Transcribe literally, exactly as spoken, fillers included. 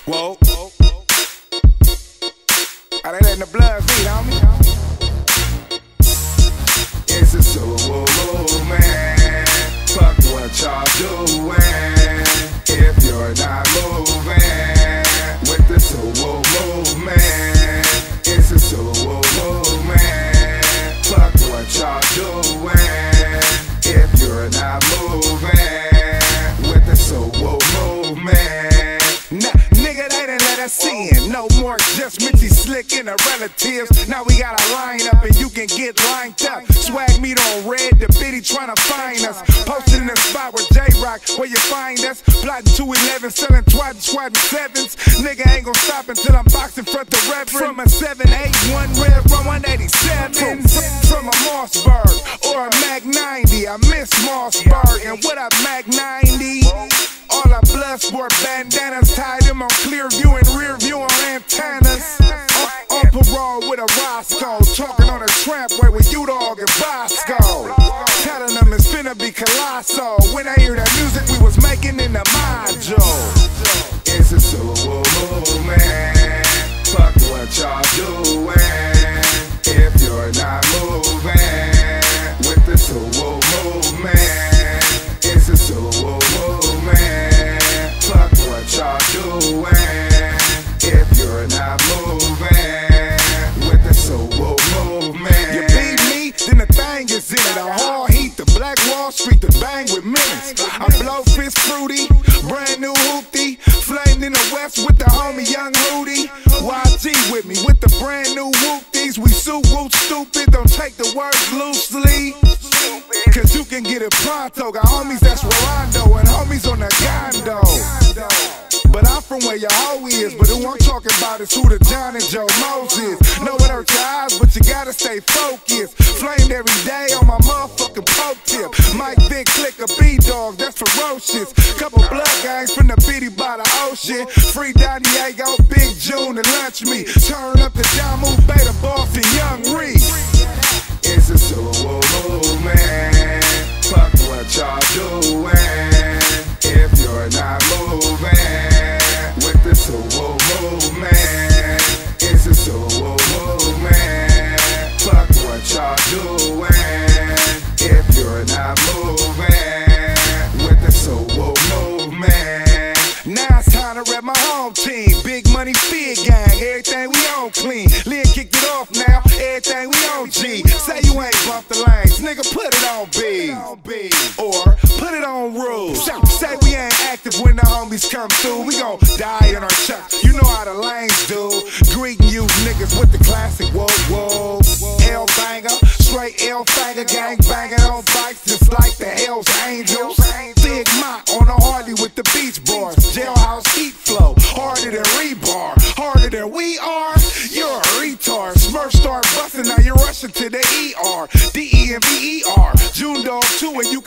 Whoa. Are they letting the blood feed on me? It's a solo movement. Fuck what y'all doing. If you're not moving with the solo movement, it's a solo movement. Fuck what y'all doing. If you're not moving with the solo movement. Nah, nigga, they didn't let us in. No more just Mitchie Slick and the relatives. Now we got a lineup and you can get lined up. Swag meet on red, the biddy tryna find us. Posted in the spot with J-Rock, where you find us. Plotting two eleven, selling twat, swatting sevens. Nigga ain't gon' stop until I'm boxing front the reverend. From a seven eight one Rev from one eighty-seven. From, from a Mossberg or a Mac ninety. I miss Mossberg. And what up, Mac ninety? All our blood sport bandanas, tied them on clear view and rear view on antennas. On, on parole with a Roscoe, talking on a tramp way with U-Dog and Bosco. Telling them it's finna be colossal. When I hear that music we was making in the module. It's a solo movement. Fuck what y'all doing. If you're not moving with the solo movement, it's a solo movement. Fuck what y'all doing. If you're not moving with the solo movement. You beat me, then the thing is in it. A hard heat, the Black Wall Street, the bang with minutes. I blow fist fruity, brand new hoopty. Flamed in the west with the homie Young Hootie. Y G with me with the brand new whoopties. We suit whoop stupid, don't take the words loosely. Cause you can get it pronto. Got homies that's Rolando and homies on the Gondo. But I'm from where your hoe is. But who I'm talking about is who the John and Joe Moses. Know it hurts your eyes, but you gotta stay focused. Flamed every day on my motherfucking poke tip. Mike Vick, click a B-Dog, that's ferocious. Couple blood gangs from the bitty by the ocean. Free Don Diego, Big June and Lunch Me. Turn up the Jamu, Beta Boss and Young Reed. It's a solo movement. Fuck what y'all doing. If you're not moving with the solo movement, it's a solo movement. Fuck what y'all doing. If you're not moving with the solo movement. Now it's time to rep my home team. Big money, big gang, everything we on clean. Lynn kicked it off now, everything we on G. Say you ain't bumped the lanes, nigga, put it on B. Or put it on rules. Say we ain't active when the homies come through. We gon' die in our chuck, you know how the lanes do. Greeting you niggas with the classic whoa whoa. L banger, straight L banger, gang banging on bikes just like the Hells Angels. Big Mott on a Harley with the Beach Boys. Jailhouse heat flow, harder than rebar, harder than we are. You're a retard. Smurf start busting, now you're rushing to the E R. D E and V E R. June Dog two and you